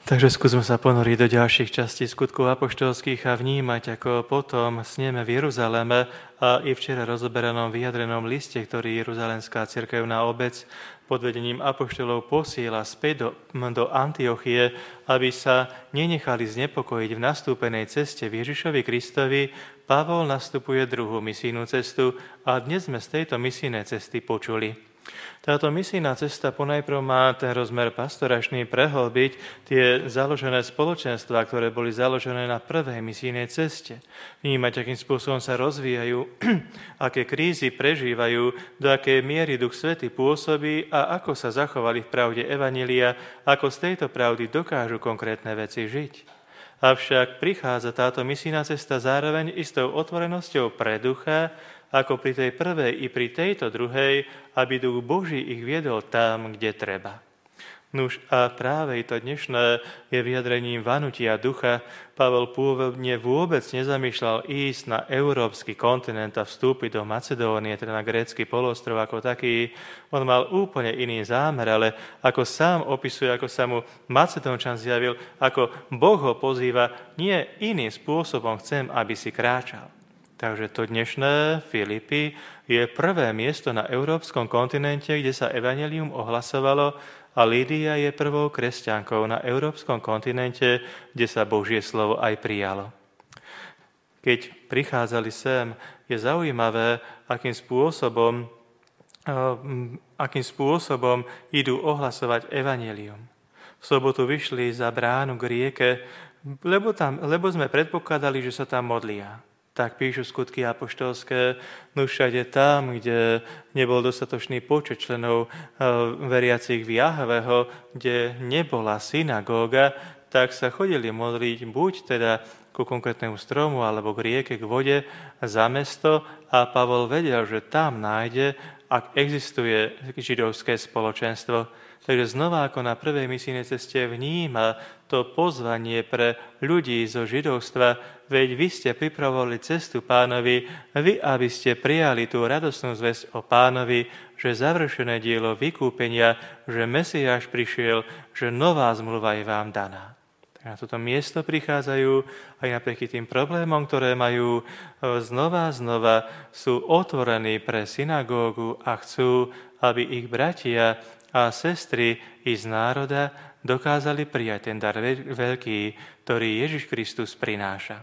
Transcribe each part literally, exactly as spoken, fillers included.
Takže skúsme sa ponoriť do ďalších častí skutkov apoštolských a vnímať, ako potom sneme v Jeruzaleme a i včera rozoberanom vyjadrenom liste, ktorý Jeruzalemská cirkevná obec pod vedením apoštolov posiela späť do, do Antiochie, aby sa nenechali znepokojiť v nastúpenej ceste v Ježišovi Kristovi. Pavol nastupuje druhú misijnú cestu a dnes sme z tejto misijnej cesty počuli. Táto misijná cesta ponajprv má ten rozmer pastoračný prehlbiť tie založené spoločenstvá, ktoré boli založené na prvej misijnej ceste. Vnímať, akým spôsobom sa rozvíjajú, aké krízy prežívajú, do akej miery Duch Svätý pôsobí a ako sa zachovali v pravde evanjelia, ako z tejto pravdy dokážu konkrétne veci žiť. Avšak prichádza táto misijná cesta zároveň istou otvorenosťou pre ducha, ako pri tej prvej i pri tejto druhej, aby Duch Boží ich viedol tam, kde treba. Nuž a práve to dnešné je vyjadrením vanutia ducha. Pavel pôvodne vôbec nezamýšľal ísť na európsky kontinent a vstúpiť do Macedónie, teda na grécky polostrov ako taký. On mal úplne iný zámer, ale ako sám opisuje, ako sa mu Macedónčan zjavil, ako Boh ho pozýva, nie iným spôsobom chcem, aby si kráčal. Takže to dnešné Filipy je prvé miesto na európskom kontinente, kde sa evanjelium ohlasovalo a Lídia je prvou kresťankou na európskom kontinente, kde sa Božie slovo aj prijalo. Keď prichádzali sem, je zaujímavé, akým spôsobom, akým spôsobom idú ohlasovať evanjelium. V sobotu vyšli za bránu k rieke, lebo, tam, lebo sme predpokladali, že sa tam modlia. Tak píšu skutky apoštolské, no všade tam, kde nebol dostatočný počet členov veriacich v Jahveho, kde nebola synagóga, tak sa chodili modliť buď teda ku konkrétnemu stromu, alebo k rieke, k vode, za mesto a Pavol vedel, že tam nájde, ak existuje židovské spoločenstvo. Takže znova ako na prvej misijnej ceste vníma to pozvanie pre ľudí zo židovstva, veď vy ste pripravovali cestu Pánovi, vy, aby ste prijali tú radosnú zvesť o Pánovi, že završené dielo vykúpenia, že Mesiáš prišiel, že nová zmluva je vám daná. Tak na toto miesto prichádzajú aj napriek tým problémom, ktoré majú, znova znova sú otvorení pre synagógu a chcú, aby ich bratia a sestry i z národa dokázali prijať ten dar veľký, ktorý Ježiš Kristus prináša.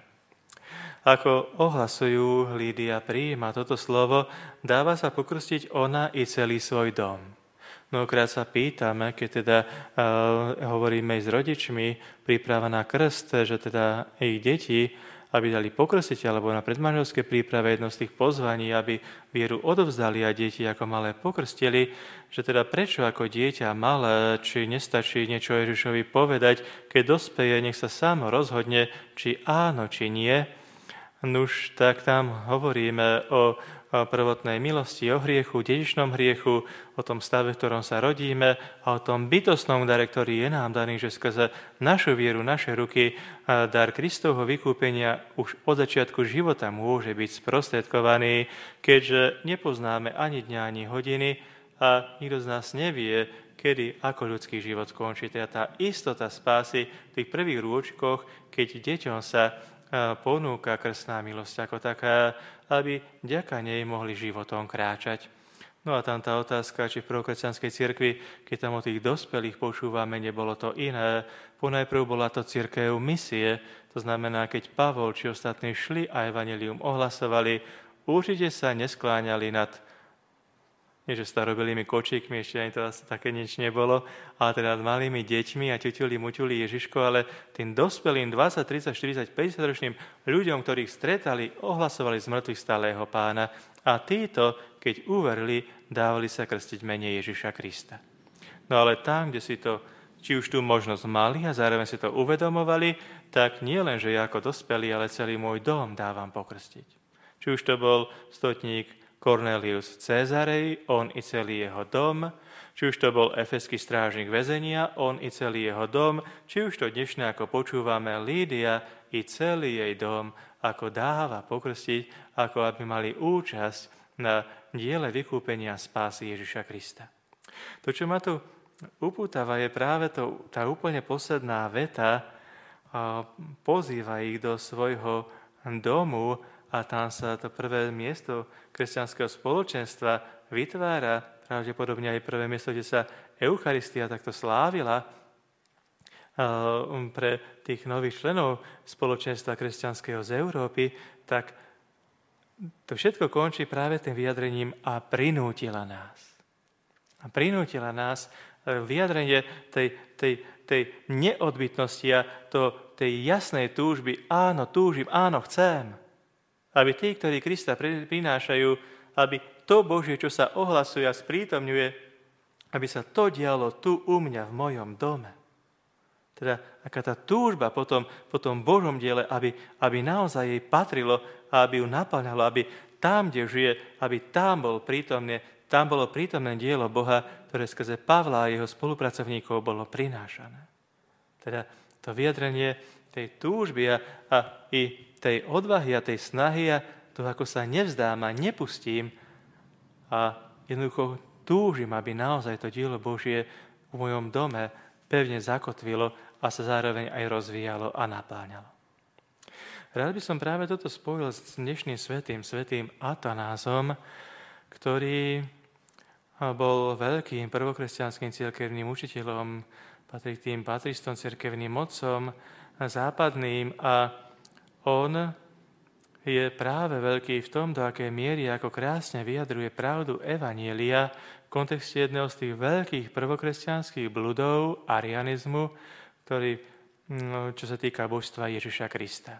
Ako ohlasujú, Lídia prijíma toto slovo, dáva sa pokrstiť ona i celý svoj dom. Mnohokrát sa pýtame, keď teda uh, hovoríme s rodičmi, príprava na krst, že teda ich deti, aby dali pokrstiť, alebo na predmanželské príprave jedno z tých pozvaní, aby vieru odovzdali a deti ako malé pokrstili, že teda prečo ako dieťa malé, či nestačí niečo Ježišovi povedať, keď dospeje, nech sa sám rozhodne, či áno, či nie. Nuž, tak tam hovoríme o prvotnej milosti, o hriechu, dedičnom hriechu, o tom stave, v ktorom sa rodíme a o tom bytostnom dare, ktorý je nám daný, že skrze našu vieru, naše ruky, dar Kristovho vykúpenia už od začiatku života môže byť sprostredkovaný, keďže nepoznáme ani dňa, ani hodiny a nikto z nás nevie, kedy ako ľudský život skončí. Teda tá istota spásy v tých prvých rôčkoch, keď deťom sa ponúka krstná milosť ako taká, aby vďaka nej mohli životom kráčať. No a tam tá otázka, či v prvokresťanskej cirkvi, keď tam o tých dospelých počúvame, nebolo to iné. Ponajprv bola to cirkev misie, to znamená, keď Pavol či ostatní šli a evanjelium ohlasovali, určite sa neskláňali nad, nie že starobilými kočíkmi, ešte ani to asi také nič nebolo, ale teda nad malými deťmi a ťuťuli, muťuli Ježiško, ale tým dospelým dvadsať, tridsať, štyridsať, päťdesiat ročným ľuďom, ktorých stretali, ohlasovali z mŕtvych stálého Pána a títo, keď uverili, dávali sa krstiť mene Ježiša Krista. No ale tam, kde si to, či už tú možnosť mali a zároveň si to uvedomovali, tak nie len, že ja ako dospelý, ale celý môj dom dávam pokrstiť. Či už to bol stotník Cornelius Cézarej, on i celý jeho dom, či už to bol efeský strážnik väzenia, on i celý jeho dom, či už to dnešné, ako počúvame, Lídia i celý jej dom, ako dáva pokrstiť, ako aby mali účasť na diele vykúpenia spásy Ježiša Krista. To, čo ma tu upútava je práve to, tá úplne posledná veta, a pozýva ich do svojho domu a tam sa to prvé miesto kresťanského spoločenstva vytvára, pravdepodobne aj prvé miesto, kde sa Eucharistia takto slávila pre tých nových členov spoločenstva kresťanského z Európy, tak to všetko končí práve tým vyjadrením a prinútila nás. A prinútila nás vyjadrenie tej, tej, tej neodbytnosti a to, tej jasnej túžby, áno, túžim, áno, chcem. Aby tí, ktorí Krista prinášajú, aby to Božie, čo sa ohlasuje a sprítomňuje, aby sa to dialo tu u mňa, v mojom dome. Teda aká tá túžba po tom, po tom Božom diele, aby, aby naozaj jej patrilo a aby ju naplňalo, aby tam, kde žije, aby tam bol prítomne, tam bolo prítomné dielo Boha, ktoré skrze Pavla a jeho spolupracovníkov bolo prinášané. Teda to vyjadrenie tej túžby a, a i tej odvahy a tej snahy a to, ako sa nevzdám a nepustím a jednoducho túžim, aby naozaj to dielo Božie v mojom dome pevne zakotvilo a sa zároveň aj rozvíjalo a napáňalo. Rád by som práve toto spojil s dnešným svätým, svätým Atanázom, ktorý bol veľkým prvokresťanským cirkevným učiteľom, patrí k tým patristom, cirkevným otcom západným a on je práve veľký v tom, do akej miery, ako krásne vyjadruje pravdu Evanielia v kontexte jedného z tých veľkých prvokresťanských bludov, arianizmu, ktorý, čo sa týka božstva Ježiša Krista.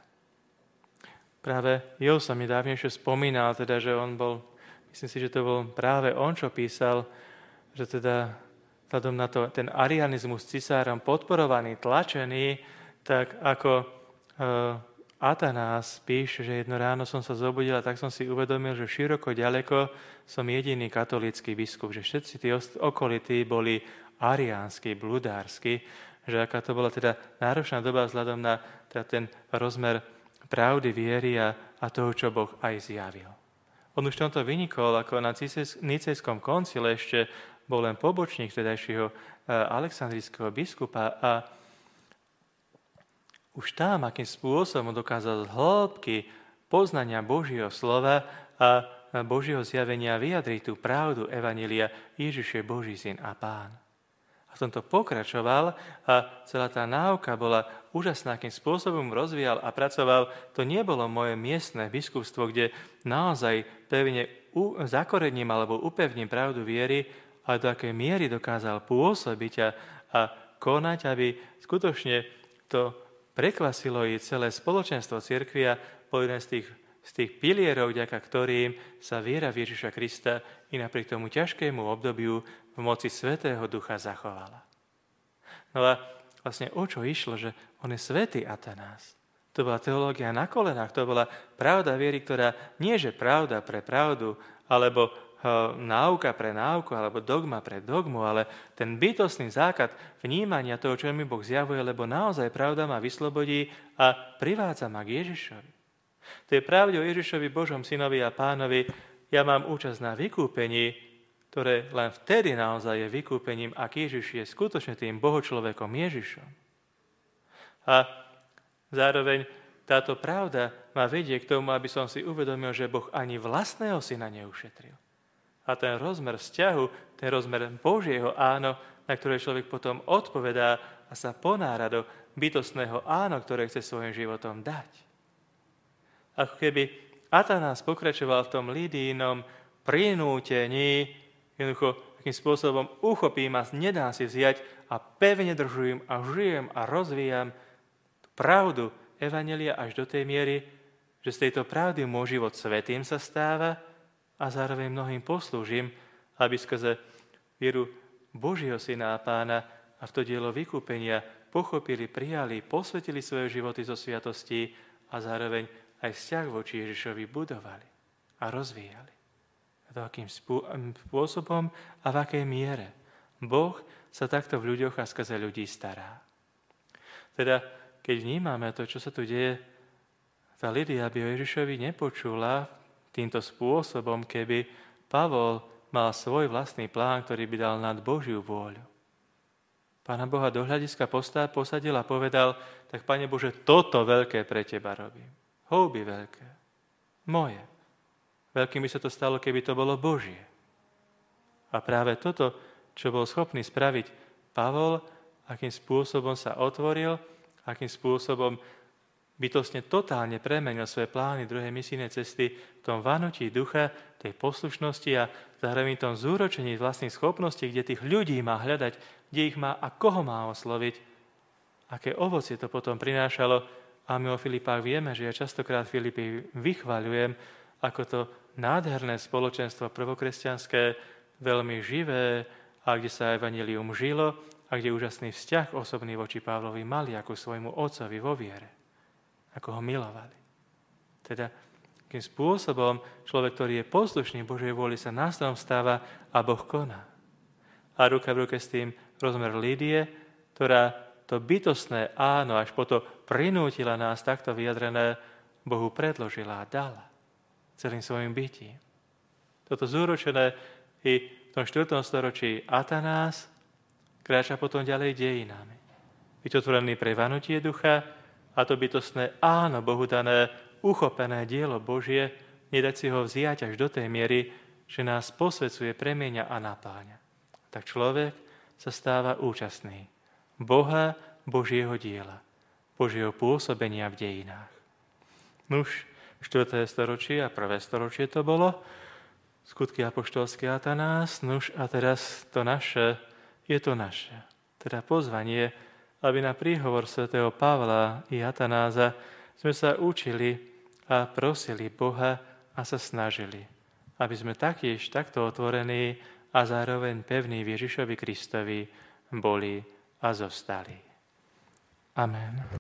Práve Jo sa mi dávnejšie spomínal, teda, že on bol, myslím si, že to bol práve on, čo písal, že teda vzhľadom na to, ten arianizmus cisárom podporovaný, tlačený, tak ako e, Atanás píše, že jedno ráno som sa zobudil a tak som si uvedomil, že široko ďaleko som jediný katolícky biskup, že všetci tí okolití boli ariánsky, bludársky, že aká to bola teda náročná doba vzhľadom na teda ten rozmer pravdy, viery a, a toho, čo Boh aj zjavil. On už tomto vynikol, ako na Nicejskom koncile ešte bol len pobočník tedajšieho aleksandrijského biskupa a už tam, akým spôsobom dokázal z hĺbky poznania Božieho slova a Božieho zjavenia vyjadriť tú pravdu Evanielia Ježiš je Boží syn a Pán. A v tomto pokračoval a celá tá náuka bola úžasná, akým spôsobom rozvíjal a pracoval. To nebolo moje miestne biskupstvo, kde naozaj pevne zakorením alebo upevním pravdu viery, ale do akej miery dokázal pôsobiť a, a konať, aby skutočne to prekvasilo i celé spoločenstvo cirkvi a bol jeden z tých, z tých pilierov, vďaka ktorým sa viera v Ježiša Krista i napriek tomu ťažkému obdobiu v moci Svätého Ducha zachovala. No a vlastne o čo išlo, že on je svätý Atanás. To bola teológia na kolenách, to bola pravda viery, ktorá nie že pravda pre pravdu, alebo náuka pre náuku, alebo dogma pre dogmu, ale ten bytostný základ vnímania toho, čo mi Boh zjavuje, lebo naozaj pravda ma vyslobodí a privádza ma k Ježišovi. To je pravde o Ježišovi, Božom synovi a pánovi. Ja mám účasť na vykúpení, ktoré len vtedy naozaj je vykúpením, ak Ježiš je skutočne tým bohočlovekom Ježišom. A zároveň táto pravda ma vedie k tomu, aby som si uvedomil, že Boh ani vlastného syna neušetril. A ten rozmer vzťahu, ten rozmer Božieho áno, na ktoré človek potom odpovedá a sa ponára do bytostného áno, ktoré chce svojim životom dať. Ako keby Atanás pokračoval v tom Lidínom prinútení, jednoducho takým spôsobom uchopím a nedám si vziať a pevne držujem a žijem a rozvíjam pravdu Evanjelia až do tej miery, že z tejto pravdy môj život svätým sa stáva a zároveň mnohým poslúžim, aby skrze vieru Božieho syna a pána a v to dielo vykúpenia pochopili, prijali, posvetili svoje životy zo sviatostí a zároveň aj vzťah voči Ježišovi budovali a rozvíjali. A to akým spôsobom a v akej miere Boh sa takto v ľuďoch a skrze ľudí stará. Teda, keď vnímame to, čo sa tu deje, tá Lidia by o Ježišovi nepočula týmto spôsobom, keby Pavol mal svoj vlastný plán, ktorý by dal nad Božiu vôľu. Pána Boha do hľadiska posadil a povedal, tak Pane Bože, toto veľké pre teba robím. Houby veľké. Moje. Veľkým by sa to stalo, keby to bolo Božie. A práve toto, čo bol schopný spraviť Pavol, akým spôsobom sa otvoril, akým spôsobom bytostne totálne premenil svoje plány druhej misijnej cesty v tom vanutí ducha, tej poslušnosti a zároveň tom zúročení vlastných schopností, kde tých ľudí má hľadať, kde ich má a koho má osloviť. Aké ovocie to potom prinášalo. A my o Filipách vieme, že ja častokrát Filipy vychvaľujem ako to nádherné spoločenstvo prvokresťanské, veľmi živé a kde sa evanjelium žilo a kde úžasný vzťah osobný voči Pavlovi mali ako svojmu otcovi vo viere. Ako ho milovali. Teda, akým spôsobom človek, ktorý je poslušný Božej vôli, sa nástrom stáva a Boh koná. A ruka v ruke s tým rozmer Lídie, ktorá to bytostné áno až po to prinútila nás takto vyjadrené Bohu predložila a dala celým svojim bytím. Toto zúročené i v tom štvrtom storočí Atanás kráča potom ďalej dejinami. Byť otvorený pre vanutie ducha a to bytostné áno Bohu dané, uchopené dielo Božie, nedať si ho vziať až do tej miery, že nás posvecuje, premieňa a napáňa. Tak človek sa stáva účastný Boha, Božieho diela, Božieho pôsobenia v dejinách. Nuž, štvrté storočie a prvé storočie to bolo, skutky apoštolské Atanás, nuž a teraz to naše, je to naše. Teda pozvanie, aby na príhovor svätého Pavla i Atanáza sme sa učili a prosili Boha a sa snažili, aby sme taktiež takto otvorení a zároveň pevní v Ježišovi Kristovi boli a zostali. Amen.